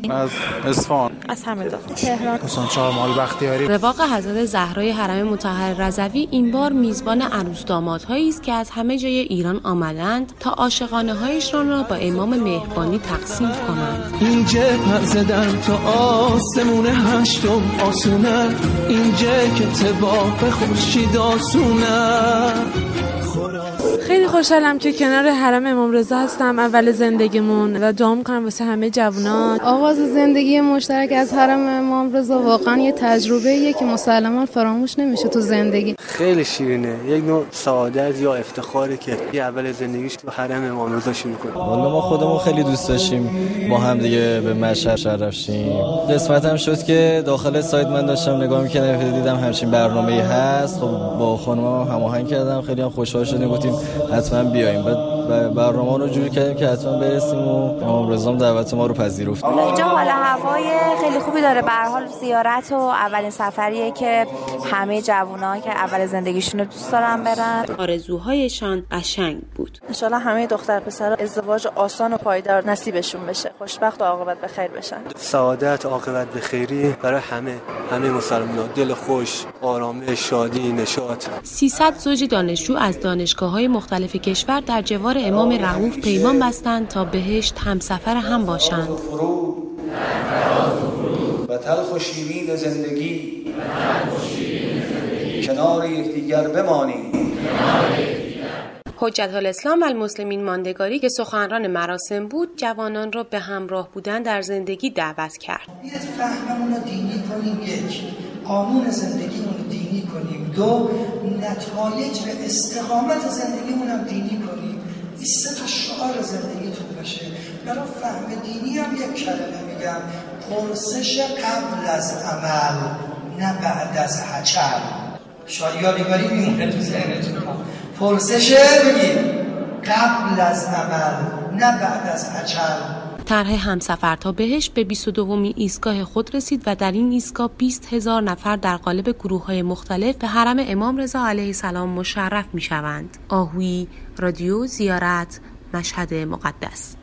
از اصفهان. از همدان. تهران. حسین چهارمحال بختیاری. رواق حضرت زهرای حرم مطهر رضوی این بار میزبان عروس دامادهایی است که از همه جای ایران آمدند تا عاشقانه‌هایشان را با امام مهربانی تقسیم کنند. اینجا پرزدن تا آسمون هشتم آسونه، اینجا که تباق خورشید آسونه. خیلی خوشحالم که کنار حرم امام رضا هستم اول زندگیمون و دعا می‌کنم واسه همه جوونا. آغاز زندگی مشترک از حرم امام رضا واقعا یه تجربه‌ایه که مسلماً فراموش نمیشه تو زندگی. خیلی شیرینه، یک نوع سعادت یا افتخاره که اول زندگیش تو حرم امام رضا شروع کنه. والا ما خودمون خیلی دوست داشتیم با هم دیگه به مشهد رفتیم. قسمتم شد که داخل سایت من داشتم نگاه می‌کردم، دیدم همچین برنامه‌ای هست. خب با خانمم هماهنگ کردم، خیلی هم خوشحال شدیم، گفتیم حتما بیایم. بعد برنامه رو جوری کردیم که حتما برسیم و امام رضا دعوت ما رو پذیرفت. اینجا حال هوای خیلی خوبی داره. به هر حال زیارت و اولین سفریه که همه جوونا که اول زندگیشون رو دوست دارن برن. آرزوهایشان قشنگ بود. ان شاءالله همه دختر پسرا ازدواج آسان و پایدار نصیبشون بشه، خوشبخت و عاقبت به خیر بشن. سعادت، عاقبت به خیری برای همه مسلمانان. دل خوش، آرامش، شادی، نشاط. 300 زوج دانشجو از دانشگاه‌های مختلف کشور در جوار امام رؤوف پیمان بستند تا بهشت همسفر هم باشند. و تلخ و شیرین زندگی کنار یکدیگر بمانیم. حجت الاسلام و المسلمین ماندگاری که سخنران مراسم بود، جوانان را به همراه بودن در زندگی دعوت کرد. بیاید فهممون رو دینی کنیم، یک، قانون زندگیمون رو دینی کنیم، دو، نتایج و استقامت زندگیمون هم دینی کنیم. این 3 تا شعار زندگیتون باشه. برای فهم دینی هم یک کلمه میگم: پرسش قبل از عمل، نه بعد از هچل. شاید یادگاری میمونه تو ذهنتون. پرسش بگید قبل از عمل، نه بعد از هچل. طرح همسفر تا بهشت به 22مین ایستگاه خود رسید و در این ایستگاه 20,000 نفر در قالب گروه‌های مختلف به حرم امام رضا علیه السلام مشرف می‌شوند. آهویی، رادیو زیارت، مشهد مقدس.